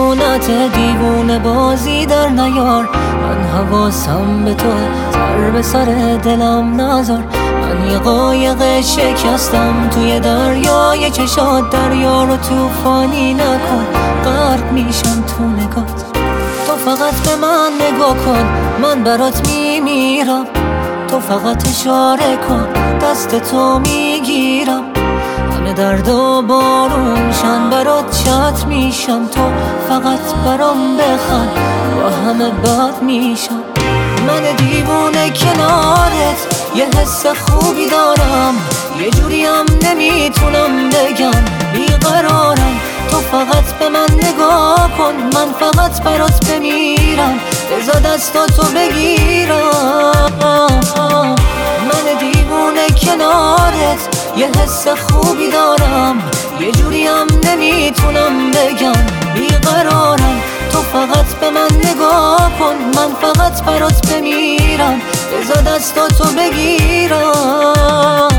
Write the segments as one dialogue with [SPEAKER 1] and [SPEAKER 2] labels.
[SPEAKER 1] خشونت دیوونه بازی در نیار. من حواسم به تو، سر به سر دلم نذار. من یه قایق شکستم توی دریای چشات، دریا رو طوفانی نکن، غرق میشم تو نگات. تو فقط به من نگاه کن، من برات میمیرم. تو فقط اشاره کن، دست تو میگیرم. همه درد و بارونشن برات چت میشم. تو فقط برام بخند، با همه بد میشم. من دیوونه کنارت یه حس خوبی دارم، یه جوریم نمیتونم بگم، بیقرارم. تو فقط به من نگاه کن، من فقط برات بمیرم. بذار دستاتو بگیرم. من دیوونه کنارت یه حس خوبی دارم، یه جوریم نمیتونم بگم، بیقرارم. تو فقط به من نگاه کن، من فقط برات بمیرم. بذار دستاتو بگیرم.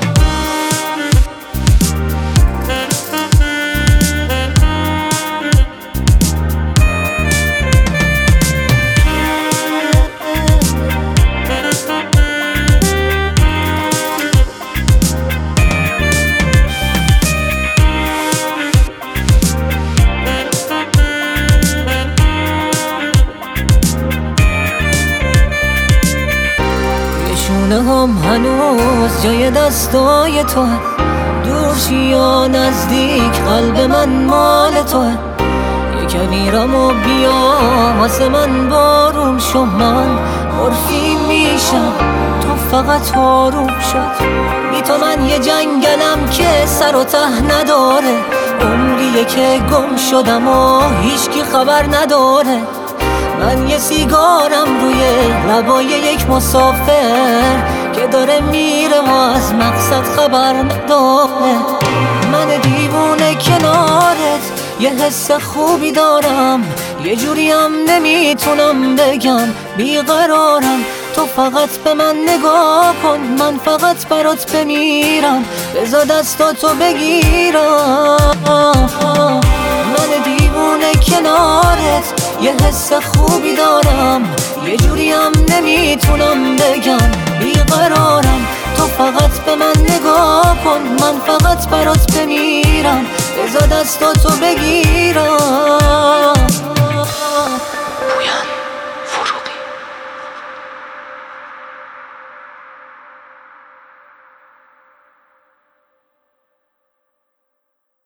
[SPEAKER 1] هم هنوز جای دستای تو، دور شی یا نزدیک قلب من مال تو. یکم میرم و بیا واسه من بارون شو، من مورفین میشم، تو فقط آروم شد. بی تو من یه جنگلم که سر و ته نداره، عمریه که گم شدم و هیچکی خبر نداره. من یه سیگارم روی لبای یک مسافر که داره میره و از مقصد خبر نداره. من دیوونه کنارت یه حس خوبی دارم، یه جوریم نمیتونم بگم، بیقرارم. تو فقط به من نگاه کن، من فقط برات بمیرم. بذار دستاتو بگیرم. من دیوونه کنارت یه حس خوبی دارم، یه جوریم نمیتونم بگم، بیقرارم. تو فقط به من نگاه کن، من فقط برات بمیرم. بذار دستاتو بگیرم.